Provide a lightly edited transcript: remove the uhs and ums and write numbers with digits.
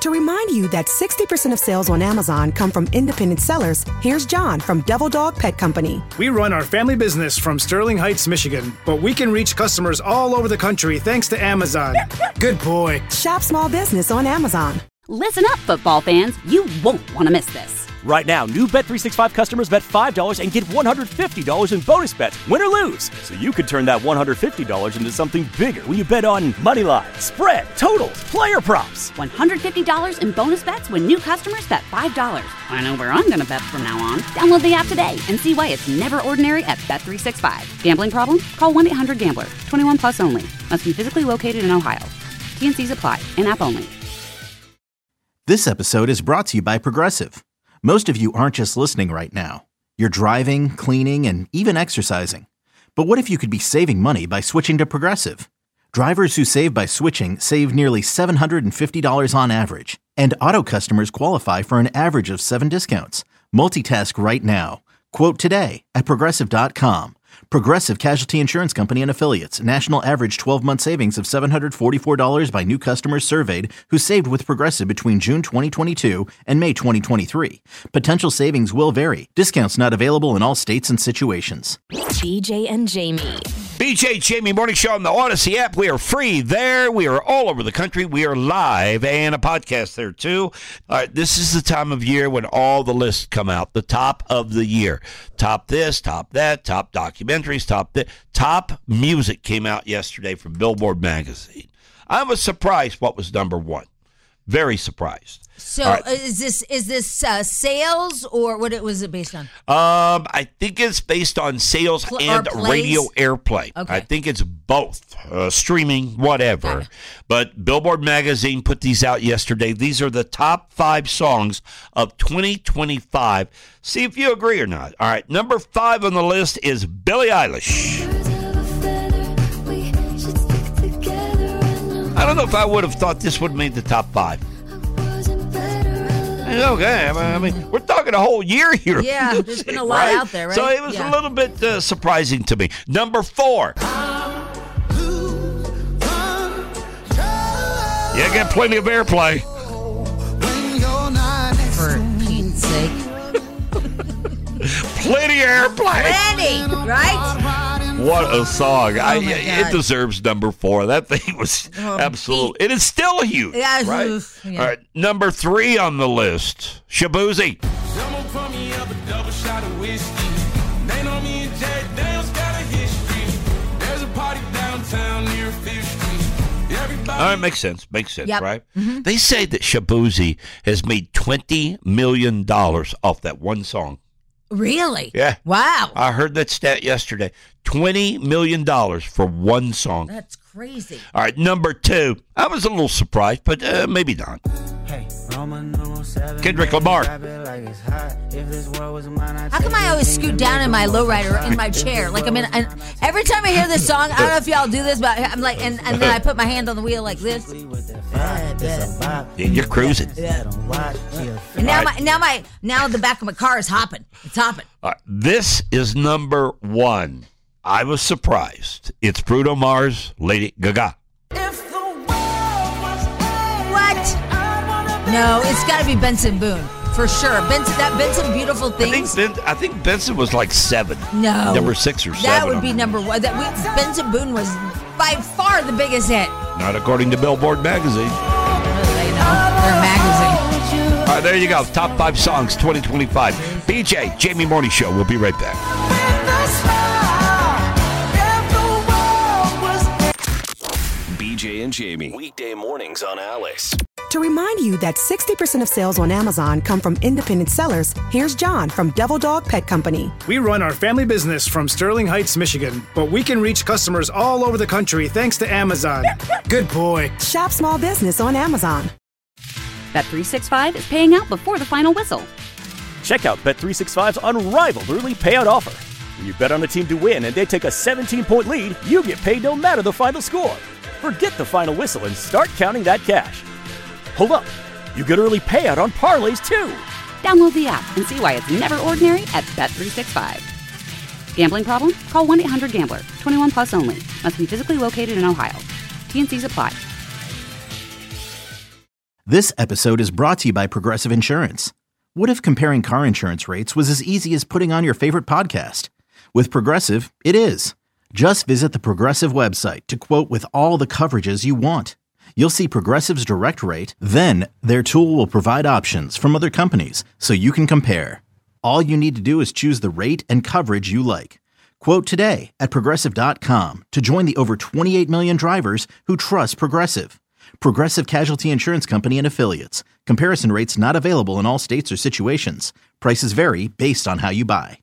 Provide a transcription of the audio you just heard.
To remind you that 60% of sales on Amazon come from independent sellers, here's John from Devil Dog Pet Company. We run our family business from Sterling Heights, Michigan, but we can reach customers all over the country thanks to Amazon. Good boy. Shop small business on Amazon. Listen up, football fans. You won't want to miss this. Right now, new Bet365 customers bet $5 and get $150 in bonus bets, win or lose. So you could turn that $150 into something bigger when you bet on money line, spread, totals, player props. $150 in bonus bets when new customers bet $5. I know where I'm going to bet from now on. Download the app today and see why it's never ordinary at Bet365. Gambling problem? Call 1-800-GAMBLER. 21 plus only. Must be physically located in Ohio. T&Cs apply. In-app only. This episode is brought to you by Progressive. Most of you aren't just listening right now. You're driving, cleaning, and even exercising. But what if you could be saving money by switching to Progressive? Drivers who save by switching save nearly $750 on average. And auto customers qualify for an average of 7 discounts. Multitask right now. Quote today at Progressive.com. Progressive Casualty Insurance Company and Affiliates. National average 12-month savings of $744 by new customers surveyed who saved with Progressive between June 2022 and May 2023. Potential savings will vary. Discounts not available in all states and situations. BJ and Jamie. BJ Jamie Morning Show on the Odyssey app. We are free there. We are all over the country. We are live and a podcast there too. All right, this is the time of year when all the lists come out. The top of the year. Top this, top that, top documentaries, top music came out yesterday from Billboard magazine. I was surprised what was number one. Very surprised. So right. is this sales or what was it based on? I think it's based on sales and radio airplay. Okay. I think it's both, streaming, whatever. But Billboard magazine put these out yesterday. These are the top 5 songs of 2025. See if you agree or not. All right, number 5 on the list is Billie Eilish. I don't know if I would have thought this would have made the top 5. Okay, I mean, we're talking a whole year here. Yeah, there's been a lot out there, right? So it was a little bit surprising to me. Number 4. You get plenty of airplay. For Pete's sake. Plenty of airplay. Plenty, right? What a song. It deserves number 4. That thing was absolute. It is still huge, right? Yeah. All right, number 3 on the list, Shaboozey. All right, makes sense, Yep. right? Mm-hmm. They say that Shaboozey has made $20 million off that one song. Really? Yeah. Wow. I heard that stat yesterday. $20 million for one song. That's crazy. All right, number 2. I was a little surprised, but maybe not. Kendrick Lamar. How come I always scoot down in my lowrider in my chair? Like I'm in. Every time I hear this song, I don't know if y'all do this, but I'm like, and then I put my hand on the wheel like this. Yeah, you're cruising. And now the back of my car is hopping. It's hopping. All right, this is number 1. I was surprised. It's Bruno Mars, Lady Gaga. What? No, it's got to be Benson Boone for sure. Benson Beautiful Things. I think Benson was like 7. No, number 6 or 7. That would be number 1. Benson Boone was by far the biggest hit. Not according to Billboard magazine. They know. They're a magazine. All right, there you go. Top 5 songs 2025. BJ, Jamie Morning Show. We'll be right back. BJ and Jamie. Weekday mornings on Alice. To remind you that 60% of sales on Amazon come from independent sellers, here's John from Devil Dog Pet Company. We run our family business from Sterling Heights, Michigan, but we can reach customers all over the country thanks to Amazon. Good boy. Shop small business on Amazon. Bet365 is paying out before the final whistle. Check out Bet365's unrivaled early payout offer. When you bet on a team to win and they take a 17-point lead, you get paid no matter the final score. Forget the final whistle and start counting that cash. Hold up. You get early payout on parlays, too. Download the app and see why it's never ordinary at Bet365. Gambling problem? Call 1-800-GAMBLER. 21 plus only. Must be physically located in Ohio. T&Cs apply. This episode is brought to you by Progressive Insurance. What if comparing car insurance rates was as easy as putting on your favorite podcast? With Progressive, it is. Just visit the Progressive website to quote with all the coverages you want. You'll see Progressive's direct rate, then their tool will provide options from other companies so you can compare. All you need to do is choose the rate and coverage you like. Quote today at Progressive.com to join the over 28 million drivers who trust Progressive. Progressive Casualty Insurance Company and Affiliates. Comparison rates not available in all states or situations. Prices vary based on how you buy.